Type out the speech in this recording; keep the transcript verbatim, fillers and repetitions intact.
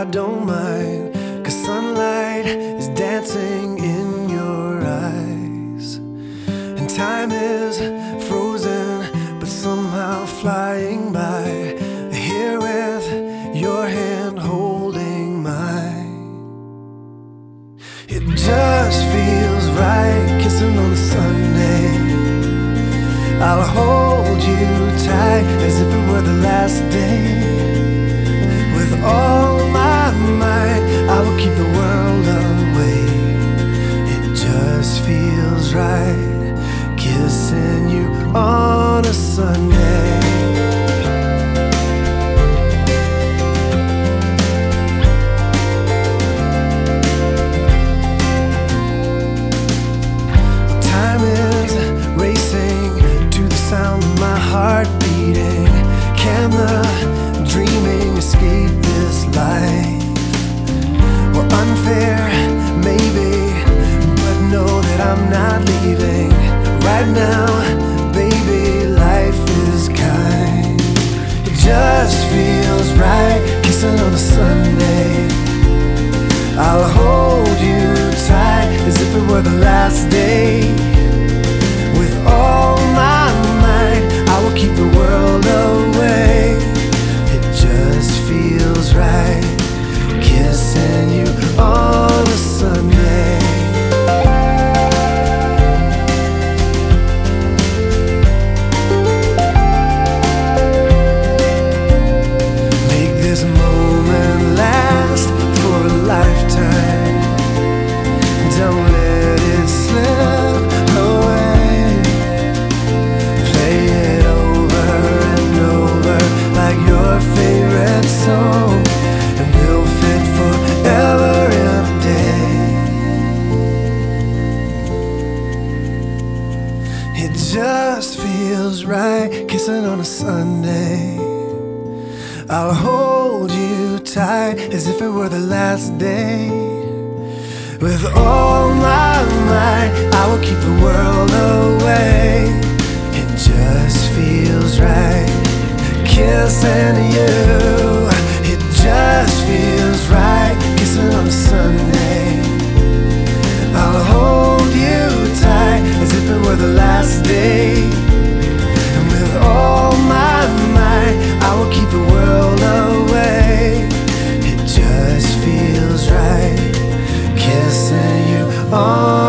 I don't mind, 'cause sunlight is dancing in your eyes, and time is frozen but somehow flying by, here with your hand holding mine. It just feels right, kissing on a Sunday. I'll hold you tight as if it were the last day. With all my might, I will keep the world away. It just feels right, kissing you on a Sunday. Time is racing to the sound of my heart beating. Can the dreaming escape this life? Well, unfair, maybe, but know that I'm not leaving. Right now, baby, life is kind. It just feels right, kissing on a Sunday. I'll hold you tight as if it were the last day. With all my might, I will keep the world away. It just feels right, kissing you on a Sunday. Make this moment last for a lifetime. Don't let it slip away. Play it over and over like your favorite song, and we'll fit forever in a day. It just feels right, kissing on a Sunday. I'll hold you tight as if it were the last day. With all my might, I will keep the world away. It just feels right, kissing you. It just feels right, kissing on a Sunday. I'll hold you tight as if it were the last day. And with all my might, I will keep the world away. It just feels right, kissing you on